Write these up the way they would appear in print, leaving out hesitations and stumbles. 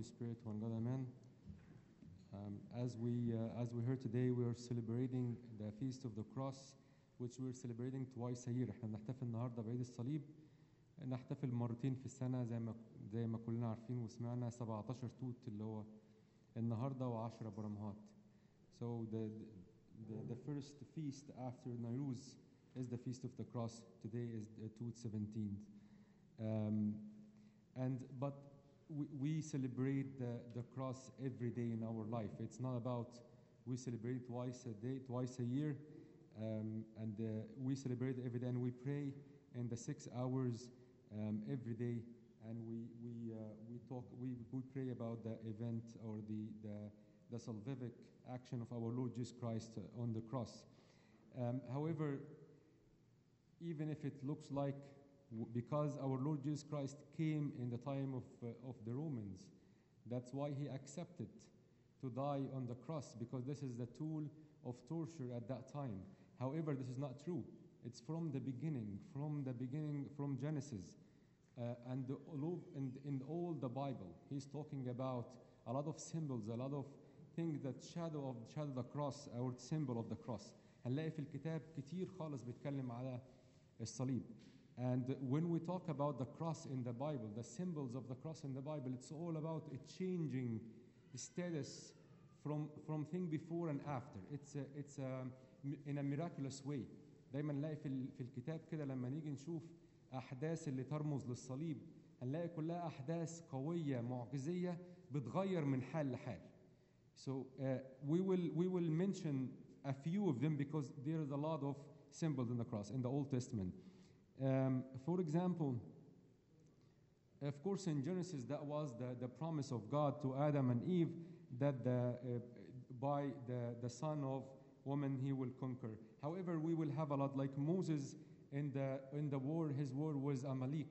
Holy Spirit, one God, Amen. As we heard today, we are celebrating the Feast of the Cross, which we're celebrating twice a year. احنا بنحتفل النهارده بعيد الصليب، نحتفل مرتين في السنة زي ما كلنا عارفين وسمعنا 17 توت اللي هو النهارده و10 برمهات. So the first feast after Nowruz is the Feast of the Cross. Today is Tut 17th. But we celebrate the cross every day in our life. It's not about we celebrate twice a year, and we celebrate every day, and we pray in the 6 hours every day, and we pray about the event or the salvific action of our Lord Jesus Christ on the cross. However, even if it looks like because our Lord Jesus Christ came in the time of the Romans, that's why he accepted to die on the cross, because this is the tool of torture at that time. However, this is not true. It's from the beginning, from Genesis, and in all the Bible, he's talking about a lot of symbols, a lot of things that shadow the cross, our symbol of the cross. هنلاقي في الكتاب كتير خالص بيتكلم على الصليب. And when we talk about the cross in the Bible, the symbols of the cross in the Bible, it's all about it changing the status from thing before and after. It's in a miraculous way. دايما نلاقي في الكتاب كده لما نيجي نشوف أحداث اللي ترمز للصليب، هنلاقي كلها أحداث قوية معجزية بتغير من حال لحال. So we will mention a few of them because there is a lot of symbols in the cross in the Old Testament. For example, of course, in Genesis, that was the promise of God to Adam and Eve that by the son of woman he will conquer. However, we will have a lot like Moses in the war. His war was Amalek.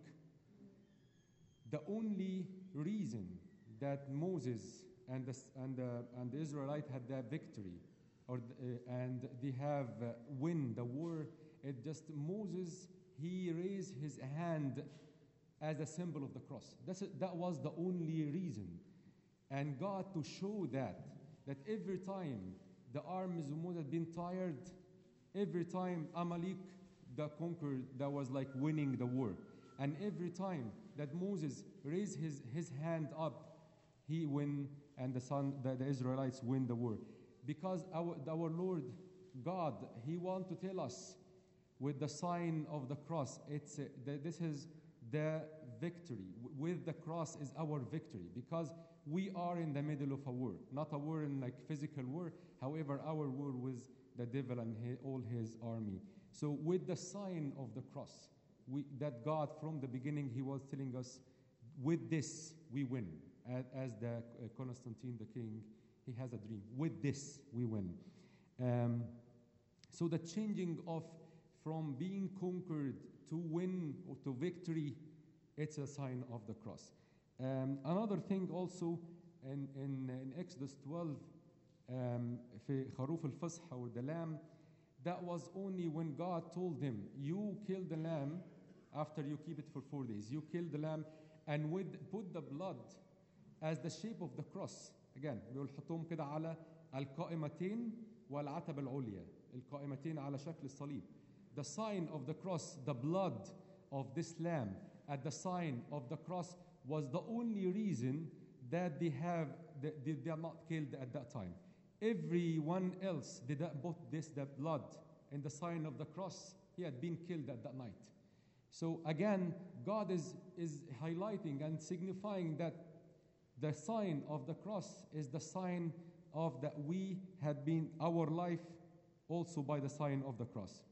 The only reason that Moses and the Israelite had that victory, and they have win the war, it just Moses. He raised his hand as a symbol of the cross. That was the only reason. And God to show that every time the armies of Moses had been tired, every time Amalek the conqueror that was like winning the war, and every time that Moses raised his hand up, he win, and the Israelites win the war. Because our Lord God, he want to tell us with the sign of the cross, this is the victory. With the cross is our victory, because we are in the middle of a war, not a war in like physical war. However, our war with the devil and all his army. So with the sign of the cross, that God from the beginning, he was telling us, with this we win. As the Constantine the king, he has a dream. With this we win. So the changing of from being conquered to win or to victory, it's a sign of the cross. Another thing also in Exodus 12, في خروف الفصح or the lamb, that was only when God told him, you kill the lamb after you keep it for 4 days. You kill the lamb and put the blood as the shape of the cross. Again, بيقول حطهم كده على القائمتين والعتبة العليا. القائمتين على شكل الصليب. The sign of the cross, the blood of this lamb at the sign of the cross was the only reason that they are not killed at that time. Everyone else did not put the blood in the sign of the cross. He had been killed at that night. So again, God is highlighting and signifying that the sign of the cross is the sign of that we had been our life also by the sign of the cross.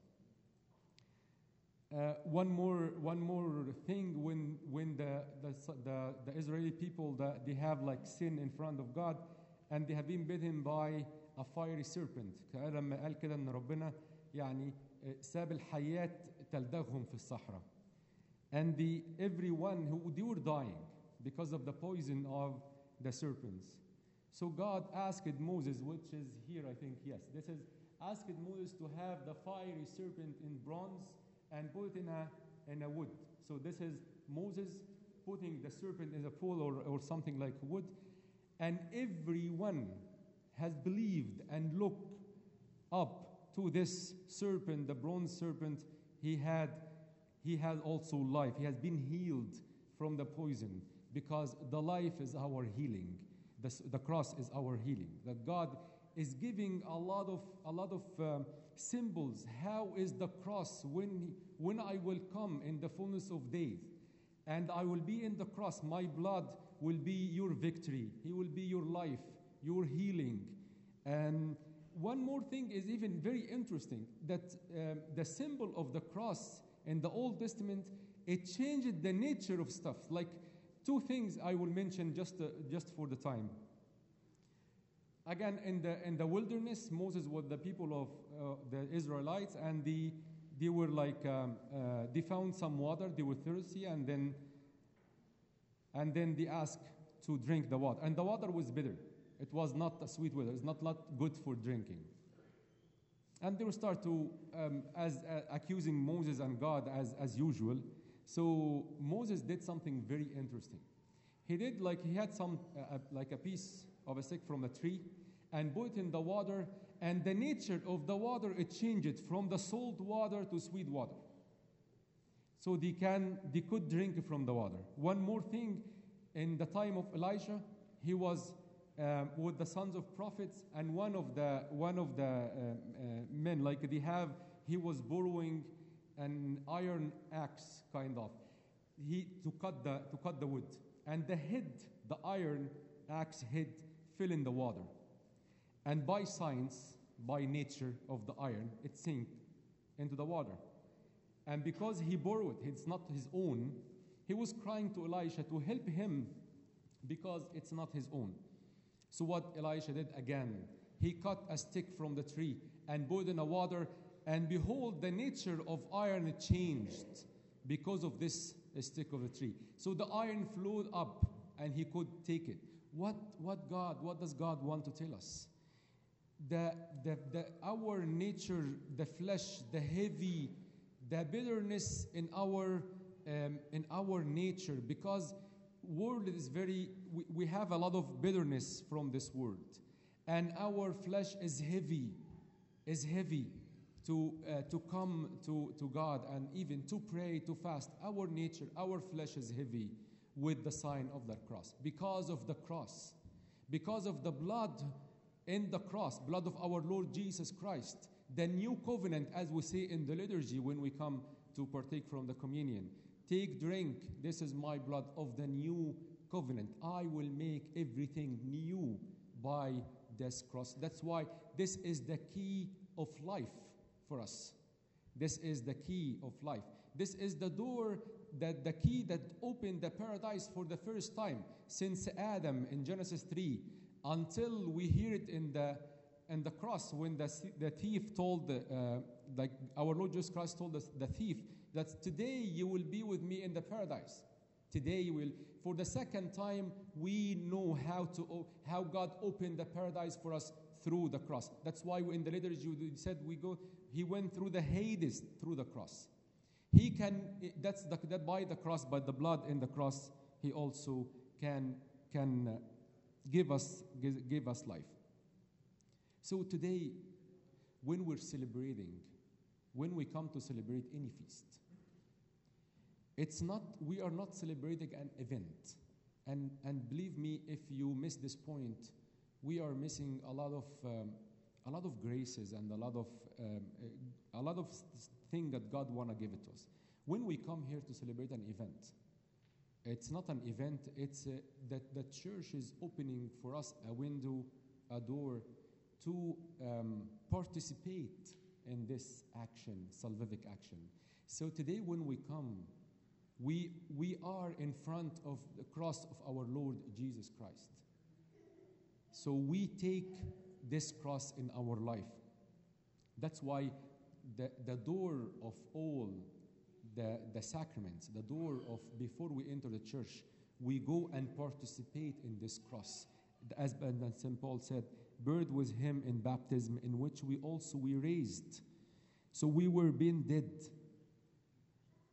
One more thing when the Israeli people that they have like sin in front of God and they have been bitten by a fiery serpent. لما قال كده إن ربنا يعني ساب الحيات تلدغهم في الصحراء. And everyone who they were dying because of the poison of the serpents. So God asked Moses, which is here, I think, yes, this is asked Moses to have the fiery serpent in bronze and put it in a wood. So this is Moses putting the serpent in the pool or something like wood. And everyone has believed and looked up to this serpent, the bronze serpent. He had also life. He has been healed from the poison, because the life is our healing. The cross is our healing. That God is giving a lot of symbols. How is the cross when I will come in the fullness of days, and I will be in the cross? My blood will be your victory. He will be your life, your healing. And one more thing is even very interesting, that the symbol of the cross in the Old Testament, it changed the nature of stuff. Like two things I will mention just for the time. Again, in the wilderness, Moses with the people of the Israelites, and they were like they found some water. They were thirsty, and then they asked to drink the water, and the water was bitter. It was not a sweet water. It's not good for drinking. And they will start to accusing Moses and God as usual. So Moses did something very interesting. He had some like a piece of a stick from a tree, and put it in the water, and the nature of the water, it changed from the salt water to sweet water. So they could drink from the water. One more thing, in the time of Elijah, he was with the sons of prophets, and one of the men, he was borrowing an iron axe, kind of, to cut the wood, and the iron axe head fell in the water, and by science, by nature of the iron, it sank into the water. And because he borrowed, it's not his own, he was crying to Elisha to help him, because it's not his own. So what Elisha did again, he cut a stick from the tree and put it in the water, and behold, the nature of iron changed because of this stick of the tree. So the iron flowed up, and he could take it. What does God want to tell us? Our nature, the flesh, the heavy, the bitterness in our nature, because world is we have a lot of bitterness from this world, and our flesh is heavy to come to God, and even to pray, to fast. Our nature, our flesh is heavy with the sign of the cross, because of the cross, because of the blood in the cross, blood of our Lord Jesus Christ, the new covenant, as we say in the liturgy when we come to partake from the communion. Take, drink, this is my blood of the new covenant. I will make everything new by this cross. That's why this is the key of life for us. This is the key of life. This is the door, the key that opened the paradise for the first time since Adam in Genesis 3, until we hear it in the cross, when the thief told, like our Lord Jesus Christ told us, the thief, that today you will be with me in the paradise. Today you will. For the second time, we know how God opened the paradise for us through the cross. That's why in the liturgy you said he went through the Hades through the cross. That by the cross, by the blood in the cross, he also can give us life. So today, when we come to celebrate any feast, we are not celebrating an event. And believe me, if you miss this point, we are missing a lot of graces and a lot of things that God want to give it to us. When we come here to celebrate an event, it's not an event, it's that the church is opening for us a window, a door, to participate in this action, salvific action. So today when we come, we are in front of the cross of our Lord Jesus Christ. So we take this cross in our life. That's why the door of all the sacraments, the door of before we enter the church, we go and participate in this cross. As St. Paul said, buried with him in baptism, in which we raised. So we were being dead.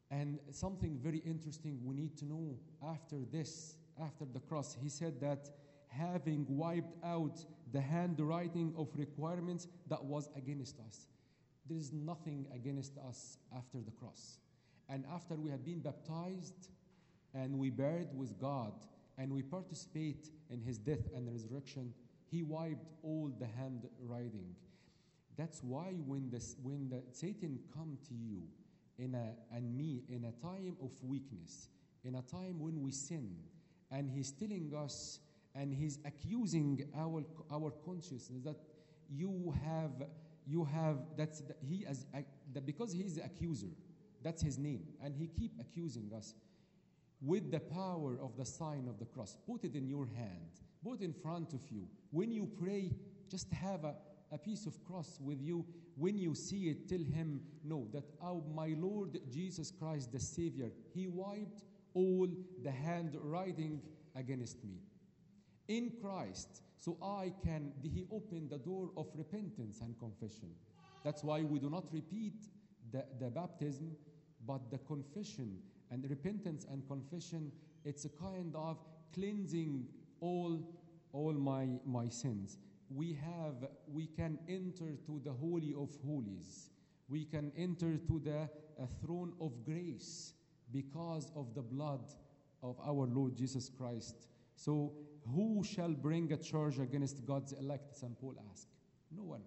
And something very interesting we need to know after this, after the cross, he said that having wiped out the handwriting of requirements that was against us. There is nothing against us after the cross. And after we have been baptized and we buried with God and we participate in his death and resurrection, he wiped all the handwriting. That's why when Satan come to you and me in a time of weakness, in a time when we sin, and he's telling us and he's accusing our consciousness that you have that's the, he as that because he's the accuser, that's his name, and he keep accusing us with the power of the sign of the cross. Put it in your hand, put it in front of you. When you pray, just have a piece of cross with you. When you see it, tell him, no, that my Lord Jesus Christ, the Savior, he wiped all the handwriting against me. In Christ, so he opened the door of repentance and confession. That's why we do not repeat the baptism, but the confession and repentance and confession, it's a kind of cleansing all my sins. We can enter to the Holy of Holies. We can enter to the throne of grace because of the blood of our Lord Jesus Christ. So who shall bring a charge against God's elect? St. Paul asked. No one.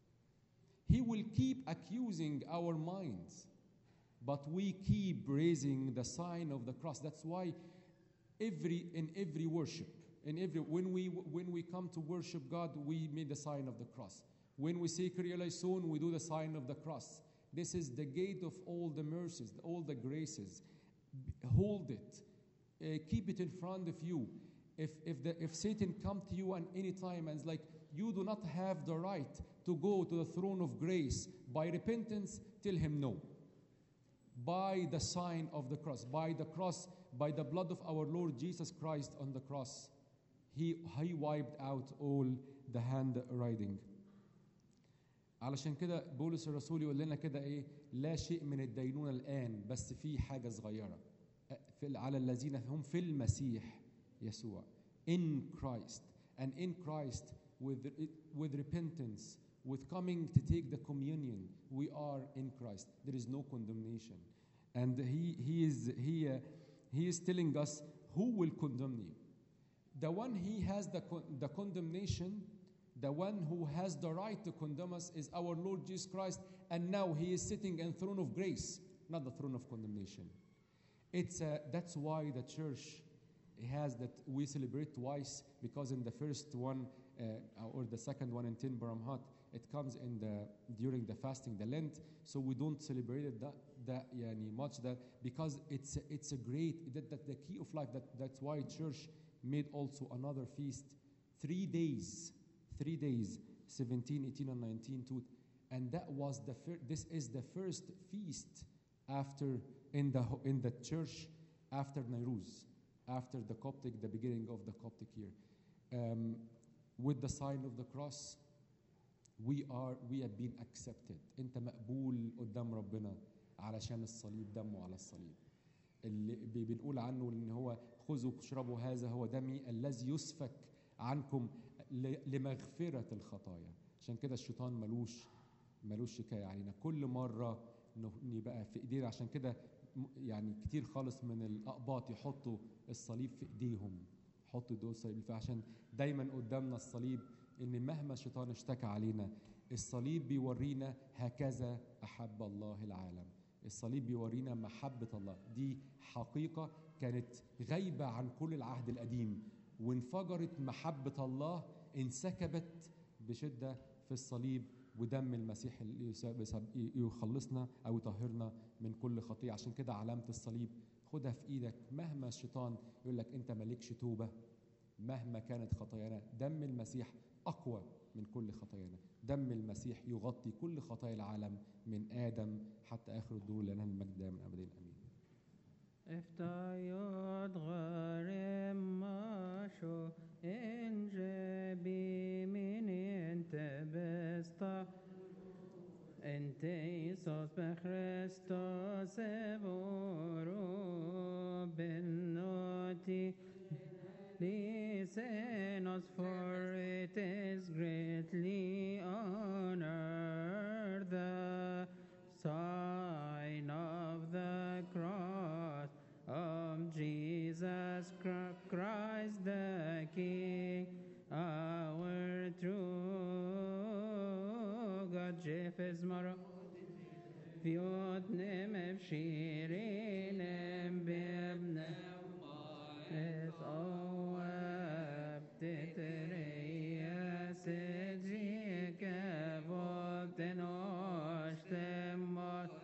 He will keep accusing our minds, but we keep raising the sign of the cross. That's why in every worship, when we come to worship God, we make the sign of the cross. When we say Kyrie eleison, we do the sign of the cross. This is the gate of all the mercies, all the graces. Hold it. Keep it in front of you. If Satan come to you at any time and is like, you do not have the right to go to the throne of grace by repentance, tell him no. By the sign of the cross, by the blood of our Lord Jesus Christ on the cross, he wiped out all the handwriting. علشان كده بولس الرسول يقول لنا كده ايه، لا شيء من الدينونة الآن، بس في حاجة صغيرة على الذين هم في المسيح يسوع. In Christ, and in Christ with repentance, with coming to take the communion, we are in Christ. There is no condemnation, and he is telling us who will condemn you. The one he has the condemnation, the one who has the right to condemn us is our Lord Jesus Christ, and now he is sitting in throne of grace, not the throne of condemnation. That's why the church has that we celebrate twice, because in the first one or the second one in 10 Baramhat, it comes during the fasting, the Lent, so we don't celebrate it that much, that because it's a great that the key of life. That's why church made also another feast, 3 days, 17, 18, and 19 too, and that was this is the first feast after in the church after Nairoz, after the Coptic, the beginning of the Coptic year, with the sign of the cross. We have been accepted. انت مقبول قدام ربنا علشان الصليب، دمه على الصليب اللي بنقول عنه ان هو خذوا اشربوا هذا هو دمي الذي يسفك عنكم لمغفرة الخطايا. عشان كده الشيطان ملوش شكاية علينا. كل مرة نبقى في ايدينا. عشان كده يعني كتير خالص من الأقباط يحطوا الصليب في ايديهم، حطوا دول الصليب، فعشان دايما قدامنا الصليب، ان مهما الشيطان اشتكى علينا الصليب بيورينا هكذا أحب الله العالم. الصليب بيورينا محبة الله. دي حقيقة كانت غايبة عن كل العهد القديم، وانفجرت محبة الله، انسكبت بشدة في الصليب ودم المسيح يخلصنا أو يطهرنا من كل خطيئة. عشان كده علامة الصليب خدها في إيدك مهما الشيطان يقول لك أنت مالكش توبة، مهما كانت خطايانا، دم المسيح أقوى من كل خطايانا. دم المسيح يغطي كل خطايا العالم من آدم حتى آخر الدور، لنا المجد من أبدين آمين. افتايد غارم ماشو انجبي من انت بستا انت يسوس بخريستوس Listen us, for it is greatly honored, the sign of the cross of Jesus Christ the King, our true God. Jefes Mara Fiotnem Efshirinem Bibne Es Oab Titreya Sidrika Volten Oshtem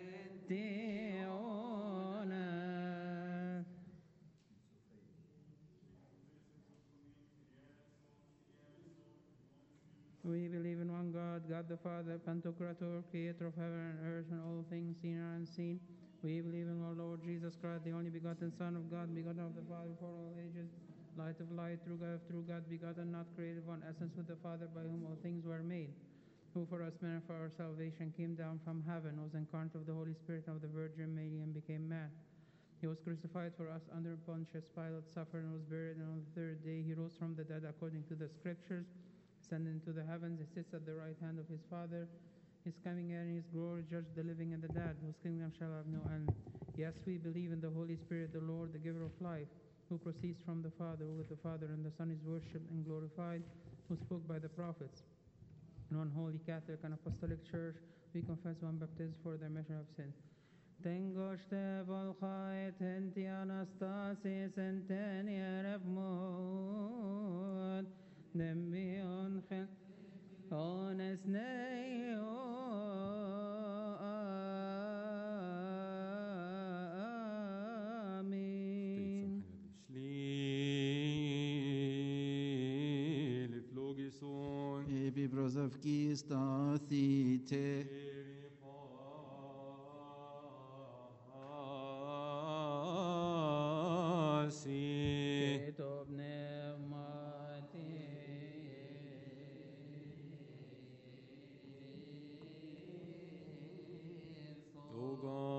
Tiona. We believe in one God, God the Father, Pantocrator, creator of heaven and earth and all things seen and unseen. We believe in our Lord Jesus Christ, the only begotten Son of God, begotten of the Father before all ages, light of light, true God, begotten, not created, one essence with the Father, by whom all things were made, who for us men and for our salvation came down from heaven, was incarnate of the Holy Spirit and of the Virgin Mary, and became man. He was crucified for us under Pontius Pilate, suffered and was buried, and on the third day he rose from the dead according to the Scriptures, ascended into the heavens, he sits at the right hand of his Father. His coming and his glory, judge the living and the dead, whose kingdom shall have no end. Yes, we believe in the Holy Spirit, the Lord, the giver of life, who proceeds from the Father, who with the Father and the Son is worshipped and glorified, who spoke by the prophets. In one holy Catholic and Apostolic Church, we confess one baptism for the remission of sins. Tengoshte volchait enti anastasis entenia revmod, nemion chen ones neo. Amen. Shli leflogison Epi prosavki stathite. Ketov pneumati. O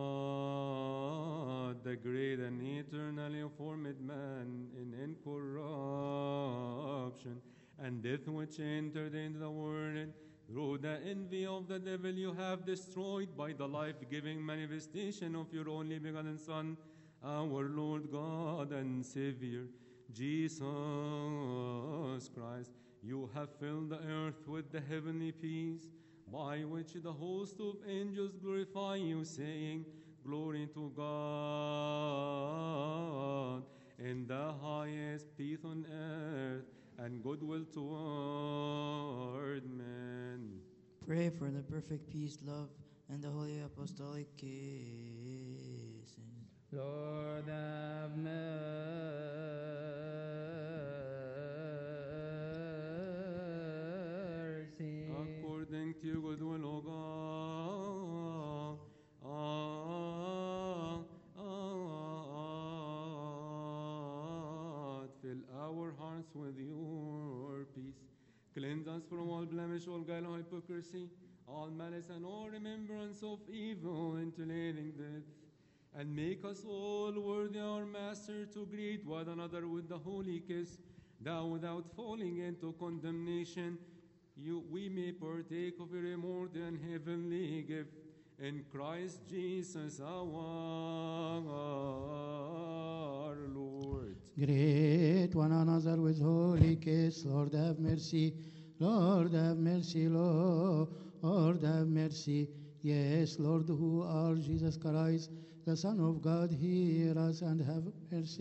God, the great and eternally formed man in incorruption, and death which entered into the world, through the envy of the devil you have destroyed by the life-giving manifestation of your only begotten Son, our Lord God and Savior, Jesus Christ. You have filled the earth with the heavenly peace, by which the host of angels glorify you, saying, Glory to God in the highest, peace on earth, and goodwill toward men. Pray for the perfect peace, love, and the holy apostolic kisses. Lord have mercy. According to your good will, O God, fill our hearts with your peace. Cleanse us from all blemish, all guile, all hypocrisy, all malice, and all remembrance of evil, interlading death. And make us all worthy, our Master, to greet one another with the holy kiss, that without falling into condemnation, we may partake of your immortal and heavenly gift. In Christ Jesus our Lord. Greet one another with holy kiss. Lord have mercy. Lord have mercy. Lord have mercy. Yes, Lord, who are Jesus Christ, the Son of God, hear us and have mercy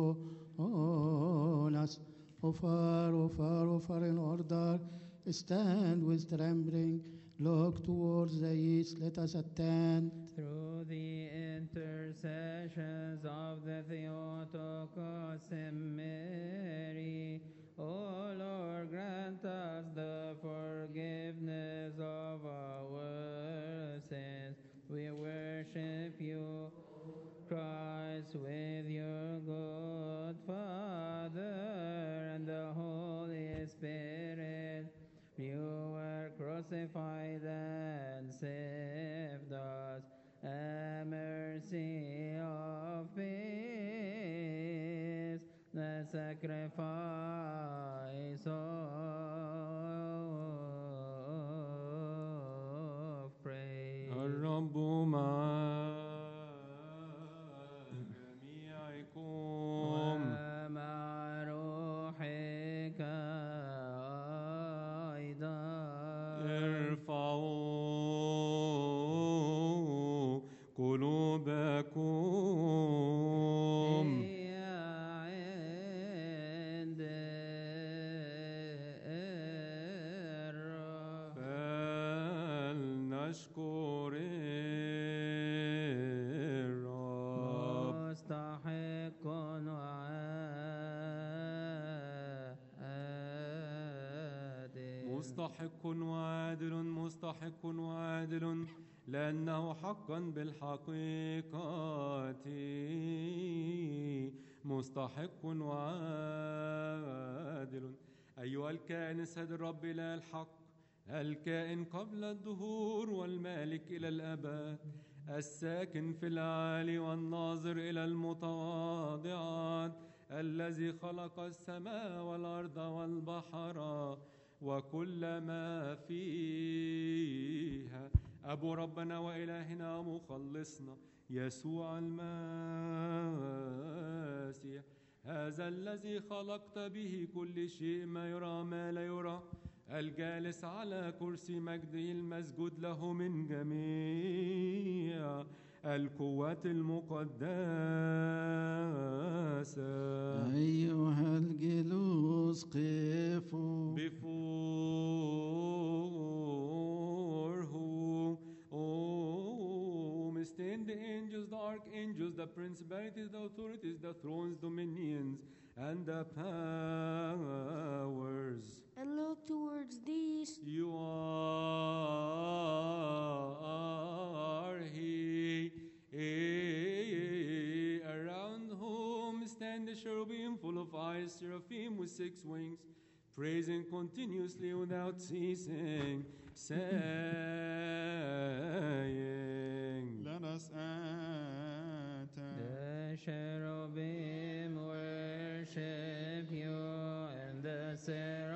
upon us. O far in order, stand with trembling, look towards the east, let us attend. Through the intercessions of the Theotokos and Mary, O Lord, grant us the forgiveness of our sins. We worship you, Christ, with your good Father and the Holy Spirit. You were crucified and saved us. A mercy of peace. Blessed sacrifice of praise. الرب مع جميعكم. ومع روحك أيضا. ارفعوا قلوبكم. هي عند الرب. فلنشكر الرب. مستحق وعادل. مستحق وعادل مستحق وعادل لأنه حقا بالحقيقة مستحق وعادل. أيها الكائن السيد الرب إله الحق، الكائن قبل الدهور والمالك إلى الأبد، الساكن في العالي والناظر إلى المتواضعات، الذي خلق السماء والأرض والبحر وكل ما فيها، أبو ربنا وإلهنا ومخلصنا يسوع المسيح، هذا الذي خلقت به كل شيء، ما يرى ما لا يرى، الجالس على كرسي مجده المسجود له من جميع القوات المقدسة. أيها الجلوس قفوا before whom stand the angels, the archangels, the principalities, the authorities, the thrones, dominions, and the powers. And look towards these. You are He, around whom stand the cherubim full of eyes, seraphim with 6 wings, praising continuously without ceasing, saying, Let us enter. The cherubim worship you, and the seraphim